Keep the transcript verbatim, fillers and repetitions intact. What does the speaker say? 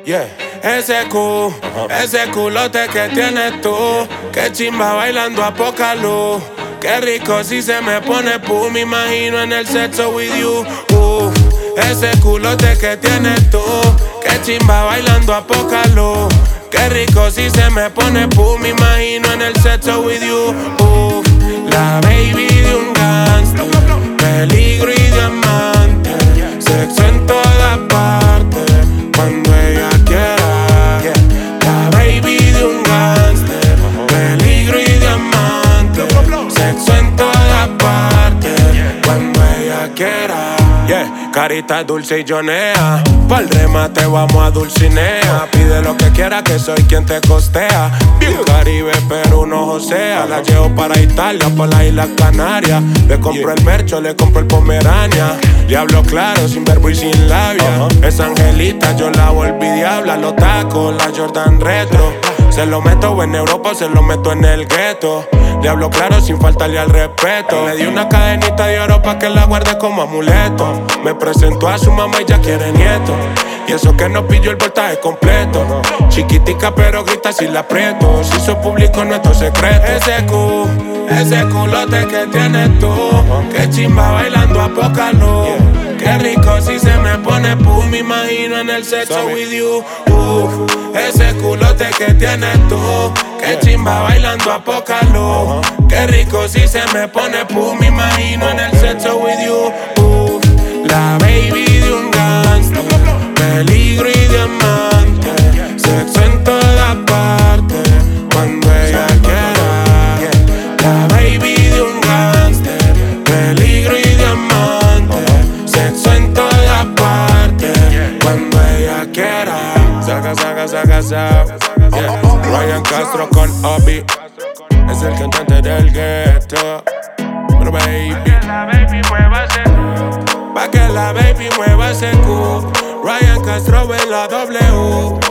Yeah. Ese cu, ese culote que tienes tú, que chimba bailando a poca luz. Qué rico si se me pone pu, me imagino en el sexo with you. Uf, ese culote que tienes tú, que chimba bailando a poca luz. Qué rico si se me pone pu, me imagino en el sexo with you. Uf, la baby de un gangster, peligro y diamante, sexo en todas partes, cuando ella quiera. La baby de un gangster, peligro y diamante, sexo en todas partes, cuando ella quiera. Yeah, carita dulce y jonea, pa'l remate vamos a Dulcinea. Pide lo que quiera que soy quien te costea. Bien Caribe pero no josea. La llevo para Italia, pa' las Islas Canarias. Le compro el mercho, le compro el Pomerania. Le hablo claro, sin verbo y sin labia. Esa angelita yo la volví diabla. Los tacos, la Jordan retro. Se lo meto en Europa o se lo meto en el gueto. Le hablo claro sin faltarle al respeto. Le di una cadenita de oro pa' que la guarde como amuleto. Me presentó a su mamá y ya quiere nieto. Y eso que no pilló el voltaje completo. Chiquitica pero grita si la aprieto. Si hizo público nuestro secreto. Ese cu, ese culote que tienes tú, que chimba bailando a poca luz. Qué rico si se me pone pu, me imagino en el sexo with you. Uf, ese culote que tienes tú, que chimba bailando a poca luz. Qué rico si se me pone pu, me imagino en el sexo with you. Uf, la baby de un gangster, peligro y diamante, sexo en todas partes, cuando ella quiera. La baby de un gangster, peligro y diamante, sexo en todas partes, cuando ella quiera. Saca, saca, saca, saca. Yeah. Ryan Castro con Obi, es el cantante del ghetto. Pero baby, pa' que la baby mueva ese cu, pa' que la baby mueva ese cu. Ryan Castro en la W.